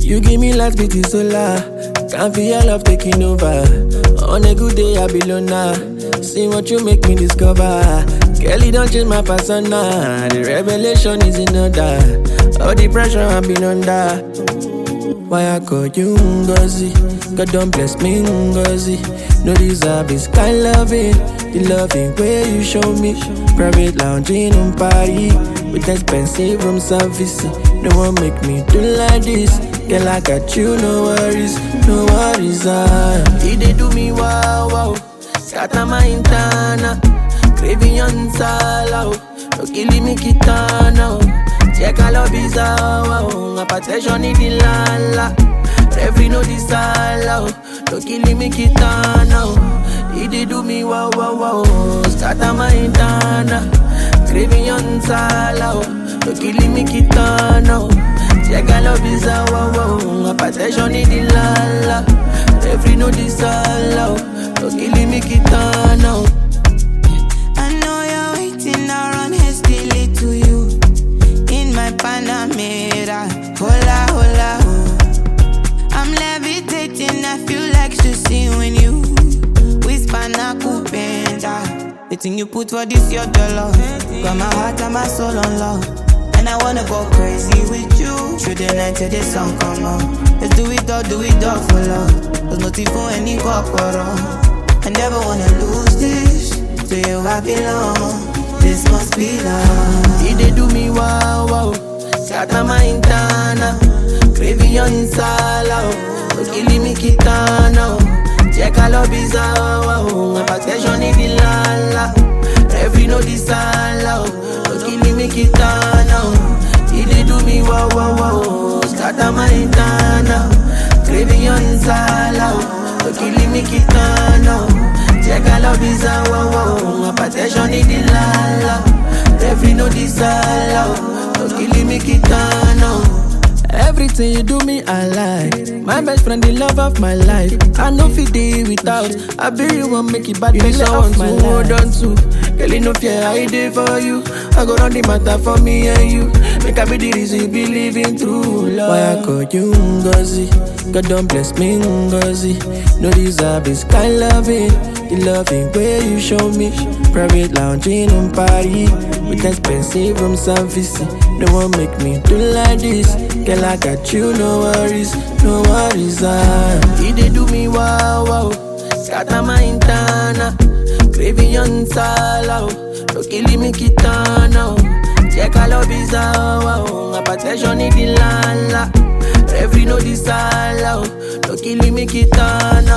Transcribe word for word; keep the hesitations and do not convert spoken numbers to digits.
You give me last beat is solar. Can't feel your love taking over. On a good day I be loner. See what you make me discover. Kelly don't change my persona. The revelation is in order. All the pressure I've been under. Why I call you Ngozi? God don't bless me Ngozi. No deserve this kind loving. The loving way you show me. Private lounging in Paris with expensive room service. No one make me do like this. Girl, I got you, no worries, no worries. Ah, he dey do me wow wow. Scatter my internal, craving on sala. No killing me kitana. Check all of his wow. Hypertension in the lala. Every no disala. No killing me kitana. He dey do me wow wow wow. Scatter my internal, craving on sala. No killing me kitana. Check all of his wow wow. Hypertension in the lala. Every no disala. No killing me kitana. I know you're waiting around hastily to you. In my Panamera, hola hola ho. I'm levitating, I feel like Susie when you whisper na kupenda. The thing you put for this your dollar. Got my heart and my soul on love. And I wanna go crazy with you. Through the night till the sun come out. Let's do it all, do it all for love. There's nothing for any corporal. I never wanna lose this. To you I belong. This must be love. He dey do me wow wow. Scatter my internal, craving on sala. No killing me kitana. Check all of his wow. Hypertension in the lala. Every no disala. No killing me kitana. He dey do me wow wow wow. Scatter my internal, craving on sala. No killing me kitana. Check all of his wow wow. Hypertension in the lala. Every no disala. No killing me kitana. Everything you do me, I like. My best friend, the love of my life. I know fit day without. I be you want make it bad, belly off my hold on to. Girl, you no fear, I dey for you. I go run the matter for me and you. Make I be the reason you be living through love. Why I call you Ngozi? God don't bless me Ngozi. No deserve this kind loving. The loving way you show me. Private lounging in Paris with expensive room service. No one make me do like this. Girl, I got you, no worries, no worries. Ah, he dey do me wow wow. Scatter my internal, craving on sala. No killing me kitana. Check all of his wow. Hypertension in the lala. Every no disala. No killing me kitana.